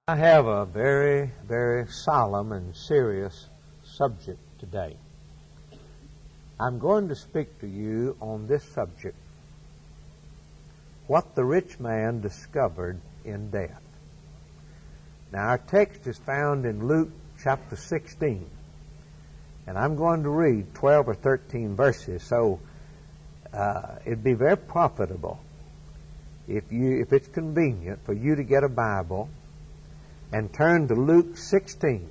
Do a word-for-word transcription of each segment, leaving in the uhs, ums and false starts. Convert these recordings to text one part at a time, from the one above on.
I have a very, very solemn and serious subject today. I'm going to speak to you on this subject: what the rich man discovered in death. Now, our text is found in Luke chapter sixteen, and I'm going to read twelve or thirteen verses, so uh, it'd be very profitable if you, if it's convenient for you to get a Bible and turn to Luke sixteen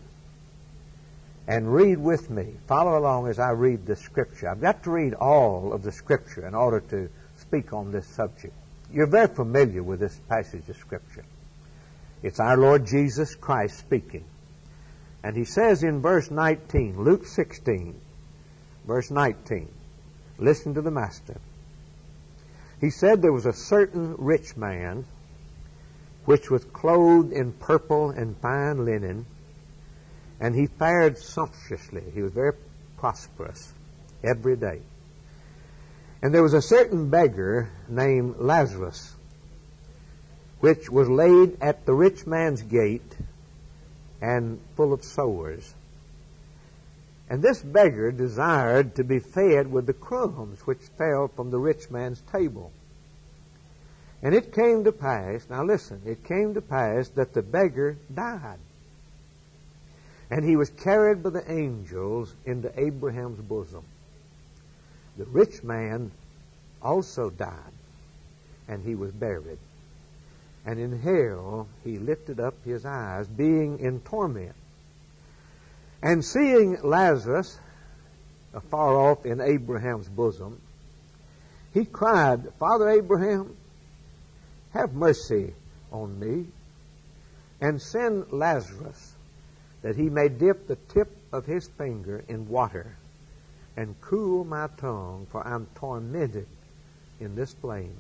and read with me. Follow along as I read the Scripture. I've got to read all of the Scripture in order to speak on this subject. You're very familiar with this passage of Scripture. It's our Lord Jesus Christ speaking. And he says in verse nineteen, Luke sixteen, verse nineteen, listen to the Master. He said, there was a certain rich man which was clothed in purple and fine linen, and he fared sumptuously. He was very prosperous every day. And there was a certain beggar named Lazarus, which was laid at the rich man's gate and full of sores. And this beggar desired to be fed with the crumbs which fell from the rich man's table. And it came to pass, now listen, it came to pass that the beggar died. And he was carried by the angels into Abraham's bosom. The rich man also died, and he was buried. And in hell he lifted up his eyes, being in torment. And seeing Lazarus afar off in Abraham's bosom, he cried, Father Abraham, have mercy on me, and send Lazarus, that he may dip the tip of his finger in water, and cool my tongue, for I'm tormented in this flame.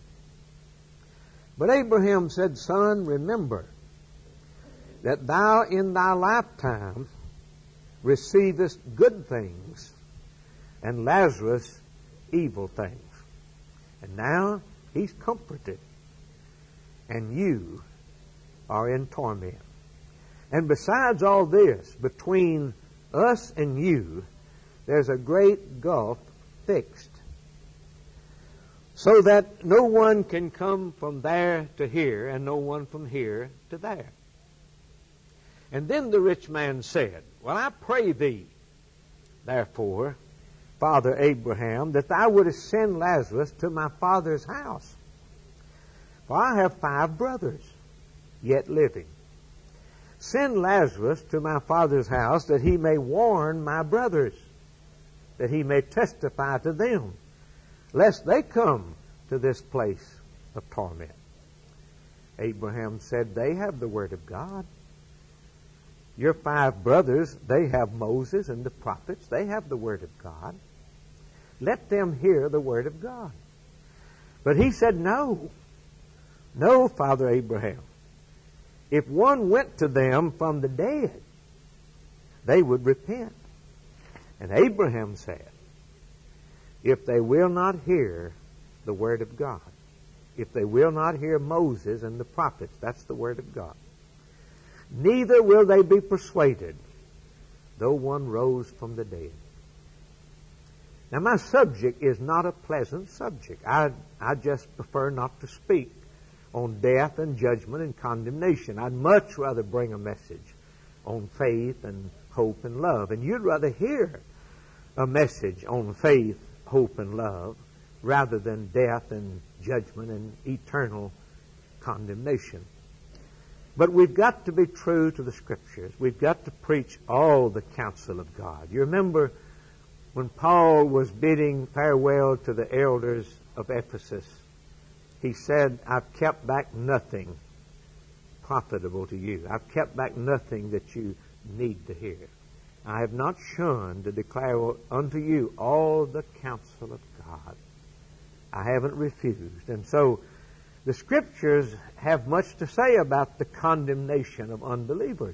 But Abraham said, Son, remember that thou in thy lifetime receivest good things, and Lazarus evil things. And now he's comforted, and you are in torment. And besides all this, between us and you, there's a great gulf fixed, so that no one can come from there to here, and no one from here to there. And then the rich man said, Well, I pray thee, therefore, Father Abraham, that thou wouldest send Lazarus to my father's house. For I have five brothers yet living. Send Lazarus to my father's house, that he may warn my brothers, that he may testify to them, lest they come to this place of torment. Abraham said, They have the word of God. Your five brothers, they have Moses and the prophets. They have the word of God. Let them hear the word of God. But he said, No. No, Father Abraham. If one went to them from the dead, they would repent. And Abraham said, If they will not hear the word of God, if they will not hear Moses and the prophets, that's the word of God, neither will they be persuaded, though one rose from the dead. Now, my subject is not a pleasant subject. I, I just prefer not to speak on death and judgment and condemnation. I'd much rather bring a message on faith and hope and love. And you'd rather hear a message on faith, hope, and love rather than death and judgment and eternal condemnation. But we've got to be true to the Scriptures. We've got to preach all the counsel of God. You remember when Paul was bidding farewell to the elders of Ephesus, he said, I've kept back nothing profitable to you. I've kept back nothing that you need to hear. I have not shunned to declare unto you all the counsel of God. I haven't refused. And so the Scriptures have much to say about the condemnation of unbelievers,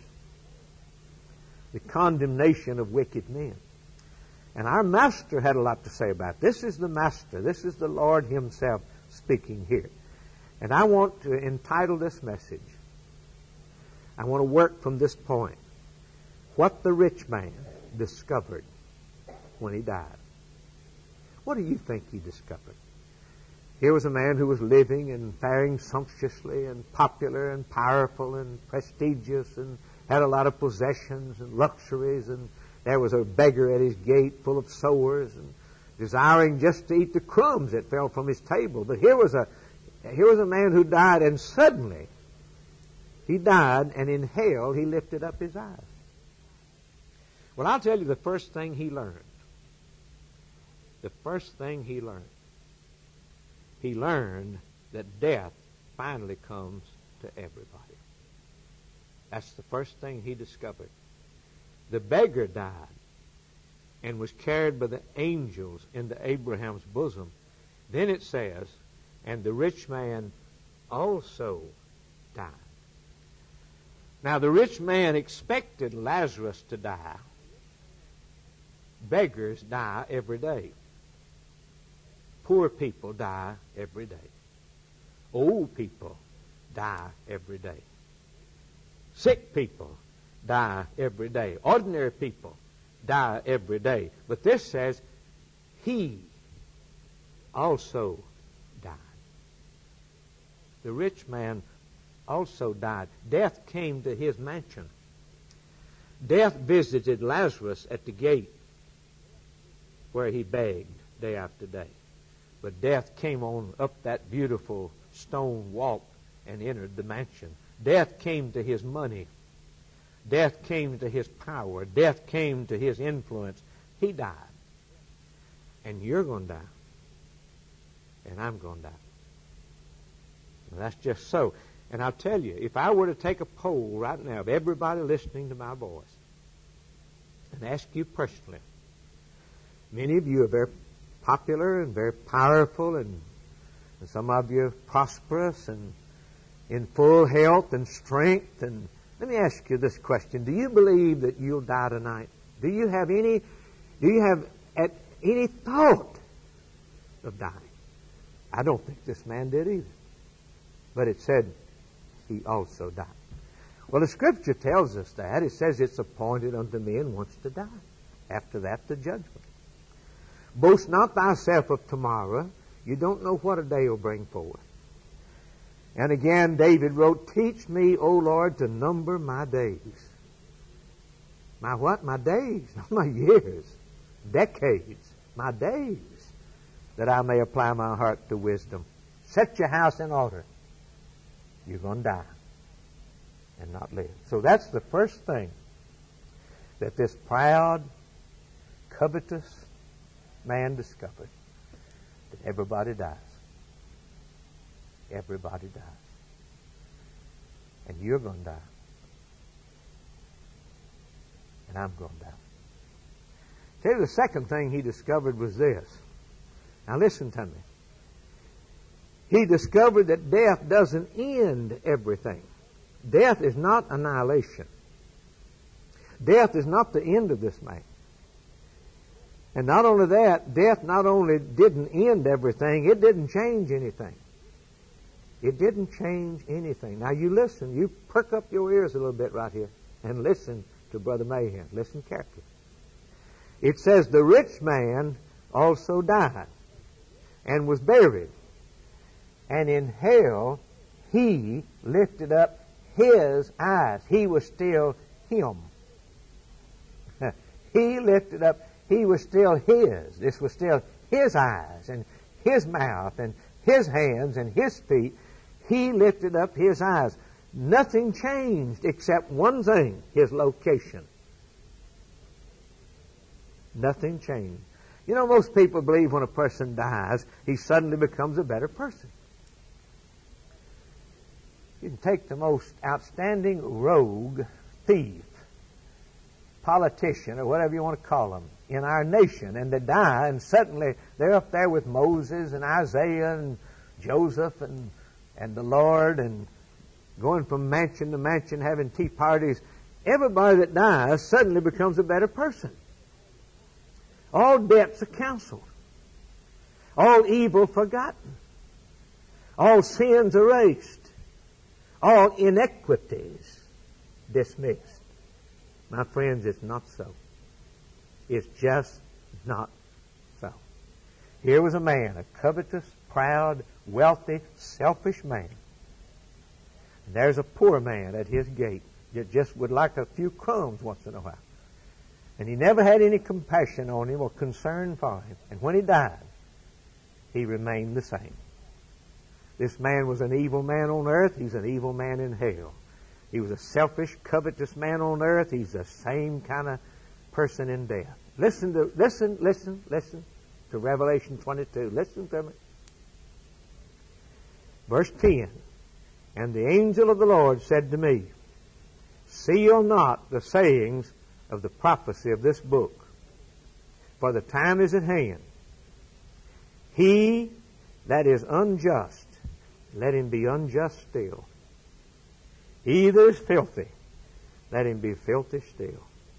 the condemnation of wicked men. And our Master had a lot to say about it. This is the Master. This is the Lord Himself speaking here. And I want to entitle this message, I want to work from this point. What the rich man discovered when he died. What do you think he discovered? Here was a man who was living and faring sumptuously and popular and powerful and prestigious and had a lot of possessions and luxuries, and there was a beggar at his gate full of sores and desiring just to eat the crumbs that fell from his table. But here was a here was a man who died, and suddenly he died, and in hell he lifted up his eyes. Well, I'll tell you the first thing he learned. The first thing he learned. He learned that death finally comes to everybody. That's the first thing he discovered. The beggar died and was carried by the angels into Abraham's bosom. Then it says, and the rich man also died. Now, the rich man expected Lazarus to die. Beggars die every day. Poor people die every day. Old people die every day. Sick people die every day. Ordinary people die every day. But this says, he also died. The rich man also died. Death came to his mansion. Death visited Lazarus at the gate where he begged day after day. But death came on up that beautiful stone walk and entered the mansion. Death came to his money. Death came to his power. Death came to his influence. He died. And you're going to die. And I'm going to die. And that's just so. And I'll tell you, if I were to take a poll right now of everybody listening to my voice and ask you personally, many of you are very popular and very powerful, and, and some of you are prosperous and in full health and strength. And let me ask you this question. Do you believe that you'll die tonight? Do you have any, do you have at any thought of dying? I don't think this man did either. But it said he also died. Well, the Scripture tells us that. It says it's appointed unto men once to die. After that, the judgment. Boast not thyself of tomorrow. You don't know what a day will bring forth. And again, David wrote, teach me, O Lord, to number my days. My what? My days, not my years. Decades. My days. That I may apply my heart to wisdom. Set your house in order. You're going to die and not live. So that's the first thing that this proud, covetous man discovered. That everybody dies. Everybody dies. And you're going to die. And I'm going to die. Tell you the second thing he discovered was this. Now listen to me. He discovered that death doesn't end everything. Death is not annihilation. Death is not the end of this man. And not only that, death not only didn't end everything, it didn't change anything. It didn't change anything. Now you listen, you perk up your ears a little bit right here and listen to Brother Mahan. Listen carefully. It says the rich man also died and was buried. And in hell, he lifted up his eyes. He was still him. He lifted up, he was still his. This was still his eyes and his mouth and his hands and his feet. He lifted up his eyes. Nothing changed except one thing, his location. Nothing changed. You know, most people believe when a person dies, he suddenly becomes a better person. You can take the most outstanding rogue, thief, politician, or whatever you want to call them, in our nation, and they die, and suddenly they're up there with Moses and Isaiah and Joseph and, and the Lord, and going from mansion to mansion, having tea parties. Everybody that dies suddenly becomes a better person. All debts are canceled. All evil forgotten. All sins erased. All inequities dismissed. My friends, it's not so. It's just not so. Here was a man, a covetous, proud, wealthy, selfish man. And there's a poor man at his gate that just would like a few crumbs once in a while. And he never had any compassion on him or concern for him. And when he died, he remained the same. This man was an evil man on earth. He's an evil man in hell. He was a selfish, covetous man on earth. He's the same kind of person in death. Listen to, listen, listen, listen to Revelation twenty-two. Listen to me. Verse ten. And the angel of the Lord said to me, seal not the sayings of the prophecy of this book, for the time is at hand. He that is unjust, let him be unjust still. He that is filthy, let him be filthy still.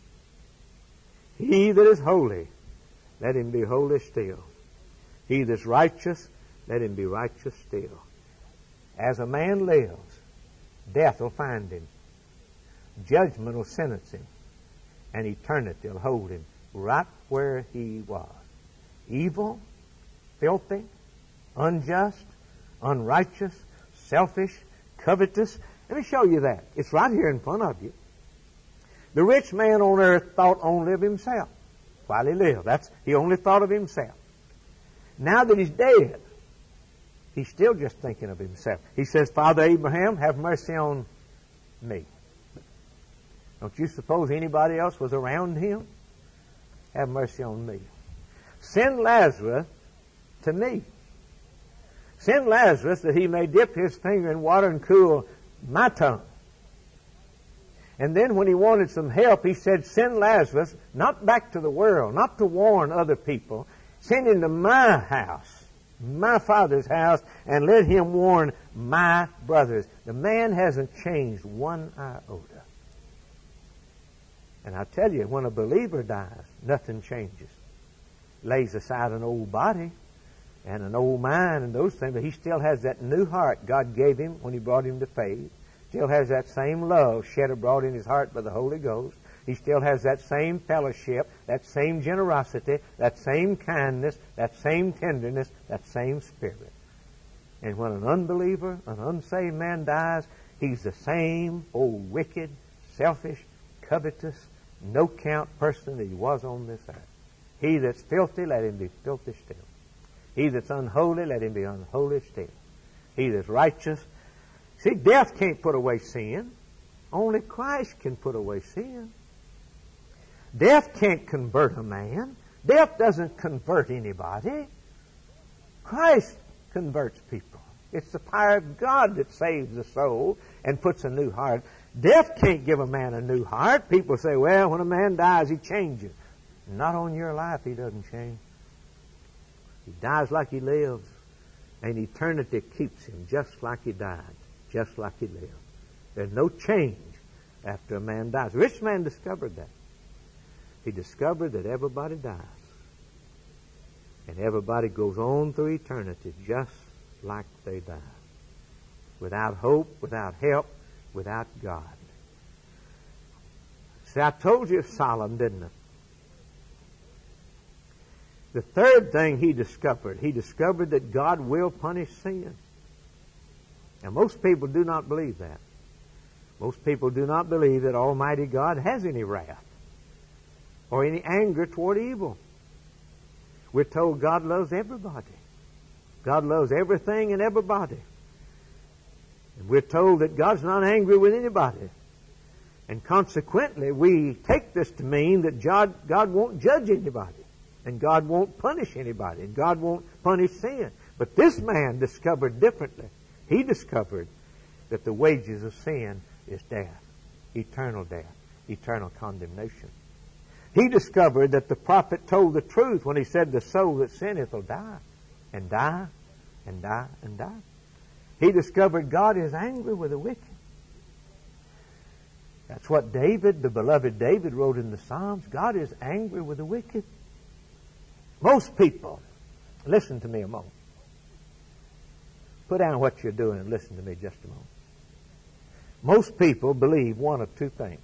He that is holy, let him be holy still. He that is righteous, let him be righteous still. As a man lives, death will find him. Judgment will sentence him. And eternity will hold him right where he was. Evil, filthy, unjust, unrighteous, selfish, covetous. Let me show you that. It's right here in front of you. The rich man on earth thought only of himself while he lived. That's, he only thought of himself. Now that he's dead, he's still just thinking of himself. He says, Father Abraham, have mercy on me. Don't you suppose anybody else was around him? Have mercy on me. Send Lazarus to me. Send Lazarus that he may dip his finger in water and cool my tongue. And then when he wanted some help, he said, send Lazarus not back to the world, not to warn other people. Send him to my house, my Father's house, and let him warn my brothers. The man hasn't changed one iota. And I tell you, when a believer dies, nothing changes. Lays aside an old body and an old mind and those things, but he still has that new heart God gave him when he brought him to faith. Still has that same love shed abroad in his heart by the Holy Ghost. He still has that same fellowship, that same generosity, that same kindness, that same tenderness, that same spirit. And when an unbeliever, an unsaved man dies, he's the same old wicked, selfish, covetous, no-count person that he was on this earth. He that's filthy, let him be filthy still. He that's unholy, let him be unholy still. He that's righteous. See, death can't put away sin. Only Christ can put away sin. Death can't convert a man. Death doesn't convert anybody. Christ converts people. It's the power of God that saves the soul and puts a new heart. Death can't give a man a new heart. People say, well, when a man dies, he changes. Not on your life, he doesn't change. He dies like he lives, and eternity keeps him just like he died, just like he lived. There's no change after a man dies. The rich man discovered that. He discovered that everybody dies, and everybody goes on through eternity just like they died, without hope, without help, without God. See, I told you it's solemn, didn't I? The third thing he discovered, he discovered that God will punish sin. Now, most people do not believe that. Most people do not believe that Almighty God has any wrath or any anger toward evil. We're told God loves everybody. God loves everything and everybody. And we're told that God's not angry with anybody. And consequently, we take this to mean that God, God won't judge anybody. And God won't punish anybody. And God won't punish sin. But this man discovered differently. He discovered that the wages of sin is death. Eternal death. Eternal condemnation. He discovered that the prophet told the truth when he said the soul that sinneth will die. And die. And die. And die. He discovered God is angry with the wicked. That's what David, the beloved David, wrote in the Psalms. God is angry with the wicked. Most people, listen to me a moment. Put down what you're doing and listen to me just a moment. Most people believe one of two things.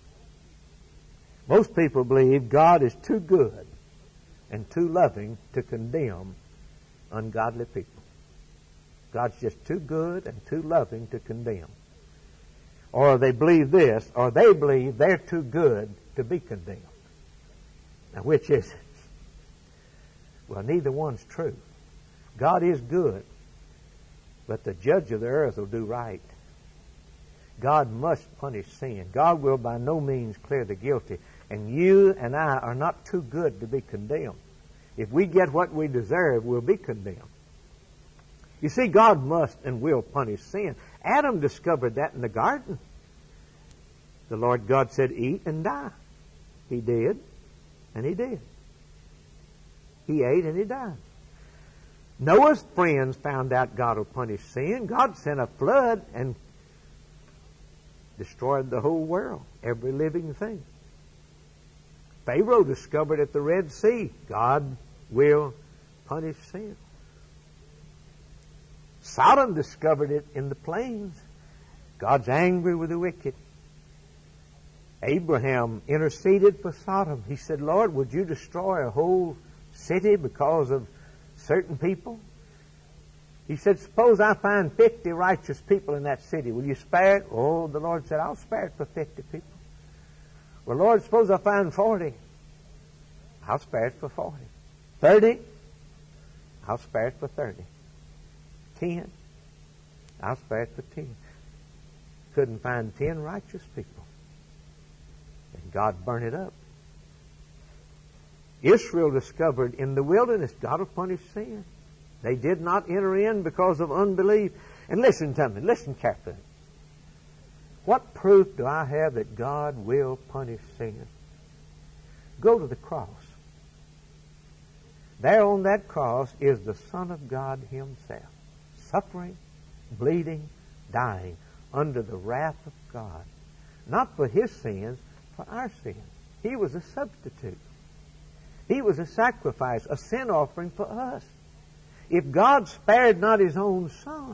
Most people believe God is too good and too loving to condemn ungodly people. God's just too good and too loving to condemn. Or they believe this, or they believe they're too good to be condemned. Now, which is it? Well, neither one's true. God is good, but the judge of the earth will do right. God must punish sin. God will by no means clear the guilty. And you and I are not too good to be condemned. If we get what we deserve, we'll be condemned. You see, God must and will punish sin. Adam discovered that in the garden. The Lord God said, eat and die. He did, and he did. He ate and he died. Noah's friends found out God will punish sin. God sent a flood and destroyed the whole world, every living thing. Pharaoh discovered at the Red Sea, God will punish sin. Sodom discovered it in the plains. God's angry with the wicked. Abraham interceded for Sodom. He said, Lord, would you destroy a whole city because of certain people? He said, suppose I find fifty righteous people in that city. Will you spare it? Oh, the Lord said, I'll spare it for fifty people. Well, Lord, suppose I find forty. I'll spare it for forty. thirty. I'll spare it for thirty. ten. I'll spare it for ten. Couldn't find ten righteous people. And God burned it up. Israel discovered in the wilderness God will punish sin. They did not enter in because of unbelief. And listen to me, listen carefully. What proof do I have that God will punish sin? Go to the cross. There on that cross is the Son of God Himself, suffering, bleeding, dying under the wrath of God. Not for His sins, for our sins. He was a substitute. He was a sacrifice, a sin offering for us. If God spared not His own Son,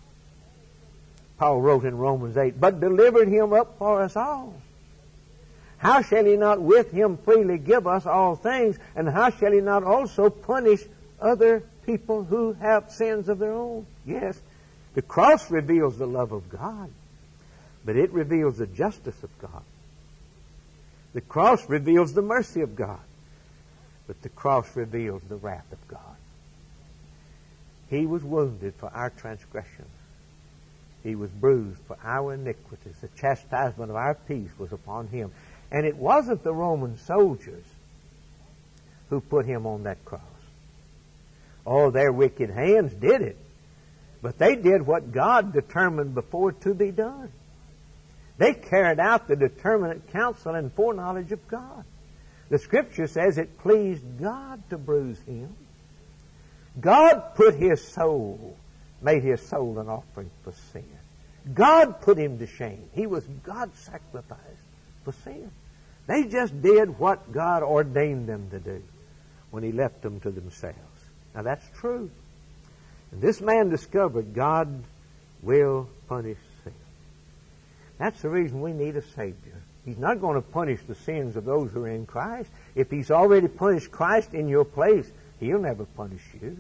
Paul wrote in Romans eight, but delivered Him up for us all, how shall He not with Him freely give us all things? And how shall He not also punish other people who have sins of their own? Yes, the cross reveals the love of God, but it reveals the justice of God. The cross reveals the mercy of God, but the cross reveals the wrath of God. He was wounded for our transgressions. He was bruised for our iniquities. The chastisement of our peace was upon Him. And it wasn't the Roman soldiers who put Him on that cross. Oh, their wicked hands did it. But they did what God determined before to be done. They carried out the determinate counsel and foreknowledge of God. The Scripture says it pleased God to bruise Him. God put His soul, made His soul an offering for sin. God put Him to shame. He was God's sacrifice for sin. They just did what God ordained them to do when He left them to themselves. Now that's true. And this man discovered God will punish sin. That's the reason we need a Savior. He's not going to punish the sins of those who are in Christ. If He's already punished Christ in your place, He'll never punish you.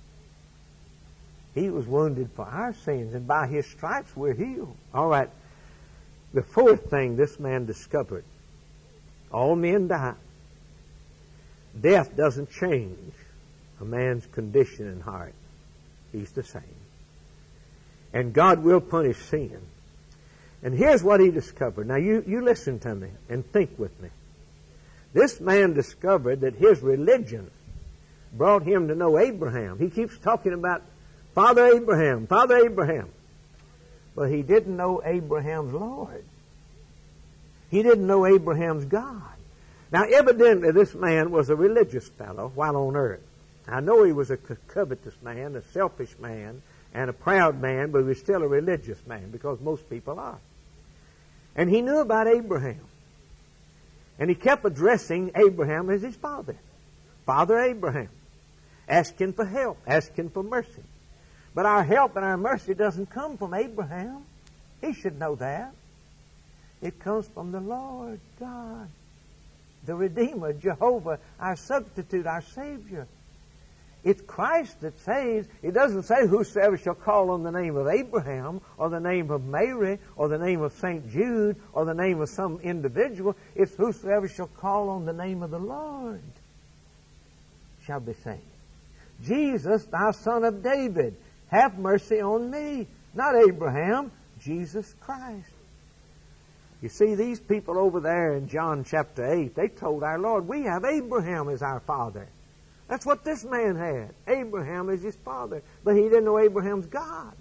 He was wounded for our sins, and by His stripes we're healed. All right. The fourth thing this man discovered, all men die. Death doesn't change a man's condition and heart. He's the same. And God will punish sin. And here's what he discovered. Now you, you listen to me and think with me. This man discovered that his religion brought him to know Abraham. He keeps talking about Father Abraham, Father Abraham. But he didn't know Abraham's Lord. He didn't know Abraham's God. Now evidently this man was a religious fellow while on earth. I know he was a covetous man, a selfish man, and a proud man, but he was still a religious man because most people are. And he knew about Abraham. And he kept addressing Abraham as his father. Father Abraham. Asking for help, asking for mercy. But our help and our mercy doesn't come from Abraham. He should know that. It comes from the Lord God, the Redeemer, Jehovah, our substitute, our Savior. It's Christ that saves. It doesn't say whosoever shall call on the name of Abraham or the name of Mary or the name of Saint Jude or the name of some individual. It's whosoever shall call on the name of the Lord shall be saved. Jesus, thou son of David, have mercy on me. Not Abraham, Jesus Christ. You see, these people over there in John chapter eight, they told our Lord, we have Abraham as our father. That's what this man had. Abraham is his father. But he didn't know Abraham's God.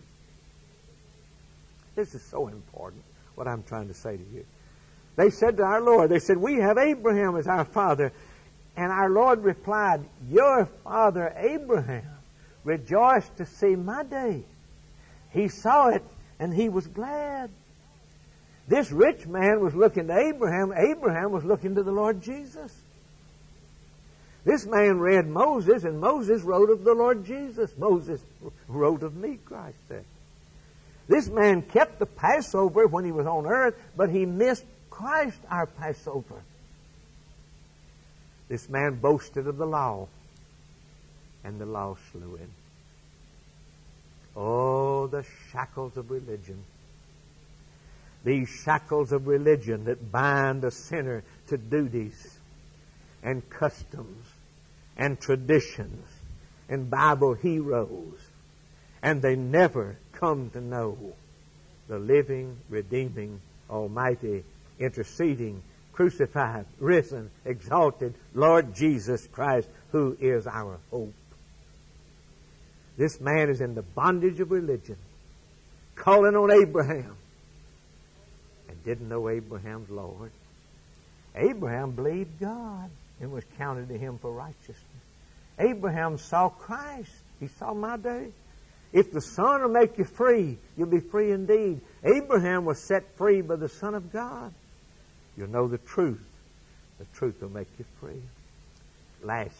This is so important, what I'm trying to say to you. They said to our Lord, they said, we have Abraham as our father. And our Lord replied, your father Abraham rejoiced to see my day. He saw it and he was glad. This rich man was looking to Abraham. Abraham was looking to the Lord Jesus. This man read Moses, and Moses wrote of the Lord Jesus. Moses wrote of me, Christ said. This man kept the Passover when he was on earth, but he missed Christ, our Passover. This man boasted of the law, and the law slew him. Oh, the shackles of religion. These shackles of religion that bind a sinner to duties and customs and traditions and Bible heroes, and they never come to know the living, redeeming, almighty, interceding, crucified, risen, exalted Lord Jesus Christ, who is our hope. This man is in the bondage of religion, calling on Abraham, and didn't know Abraham's Lord. Abraham believed God and was counted to him for righteousness. Abraham saw Christ. He saw my day. If the Son will make you free, you'll be free indeed. Abraham was set free by the Son of God. You'll know the truth. The truth will make you free. Last,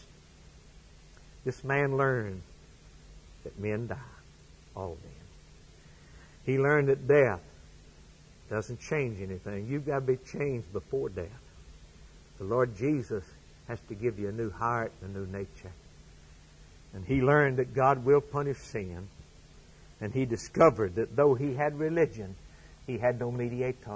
this man learned that men die. All men. He learned that death doesn't change anything. You've got to be changed before death. The Lord Jesus has to give you a new heart and a new nature. And he learned that God will punish sin. And he discovered that though he had religion, he had no mediator.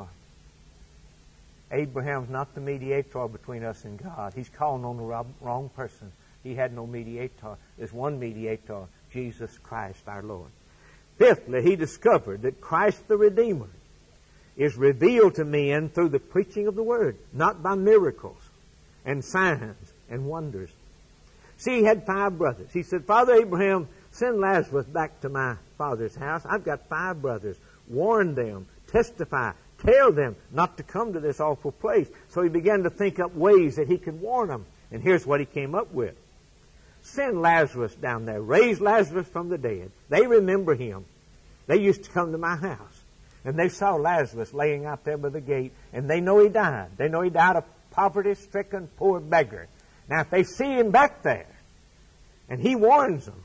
Abraham's not the mediator between us and God. He's calling on the wrong person. He had no mediator. There's one mediator, Jesus Christ our Lord. Fifthly, he discovered that Christ the Redeemer is revealed to men through the preaching of the Word, not by miracles and signs and wonders. See, he had five brothers. He said, Father Abraham, send Lazarus back to my father's house. I've got five brothers. Warn them, testify, tell them not to come to this awful place. So he began to think up ways that he could warn them. And here's what he came up with. Send Lazarus down there. Raise Lazarus from the dead. They remember him. They used to come to my house. And they saw Lazarus laying out there by the gate. And they know he died. They know he died a poverty-stricken poor beggar. Now, if they see him back there, and he warns them,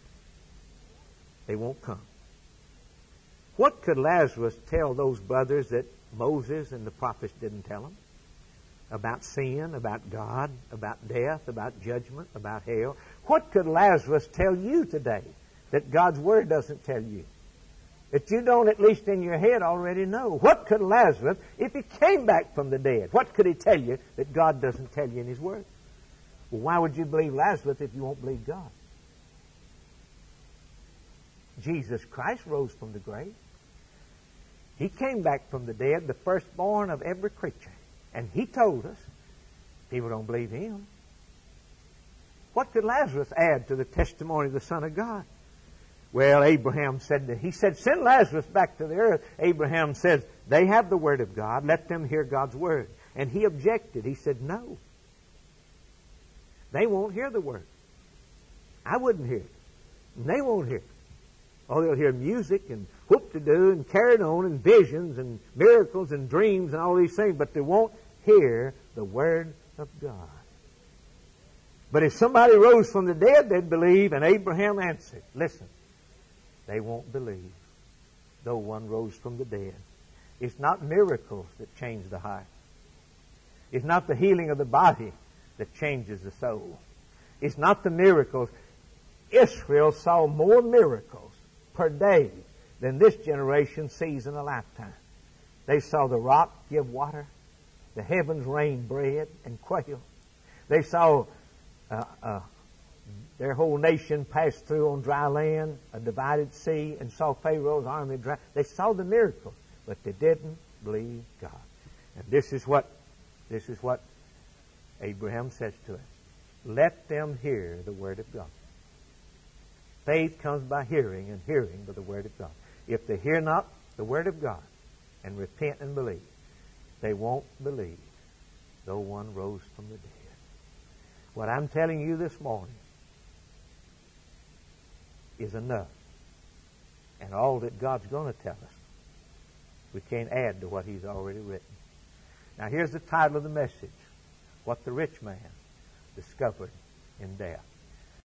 they won't come. What could Lazarus tell those brothers that Moses and the prophets didn't tell them? About sin, about God, about death, about judgment, about hell. What could Lazarus tell you today that God's Word doesn't tell you? That you don't, at least in your head, already know. What could Lazarus, if he came back from the dead, what could he tell you that God doesn't tell you in His Word? Well, why would you believe Lazarus if you won't believe God? Jesus Christ rose from the grave. He came back from the dead, the firstborn of every creature. And He told us, people don't believe Him. What could Lazarus add to the testimony of the Son of God? Well, Abraham said that, he said, send Lazarus back to the earth. Abraham says, they have the Word of God. Let them hear God's Word. And he objected. He said, no. They won't hear the Word. I wouldn't hear it. And they won't hear it. Oh, they'll hear music and whoop-de-doo and carrying on and visions and miracles and dreams and all these things, but they won't hear the Word of God. But if somebody rose from the dead, they'd believe, and Abraham answered, listen, they won't believe, though one rose from the dead. It's not miracles that change the heart. It's not the healing of the body that changes the soul. It's not the miracles. Israel saw more miracles per day than this generation sees in a lifetime. They saw the rock give water, the heavens rain bread and quail. They saw uh, uh, their whole nation pass through on dry land, a divided sea, and saw Pharaoh's army dry. They saw the miracles, but they didn't believe God. And this is what this is what Abraham says to us. Let them hear the word of God. Faith comes by hearing, and hearing by the word of God. If they hear not the word of God and repent and believe, they won't believe, though one rose from the dead. What I'm telling you this morning is enough. And all that God's going to tell us, we can't add to what He's already written. Now here's the title of the message. What the rich man discovered in death.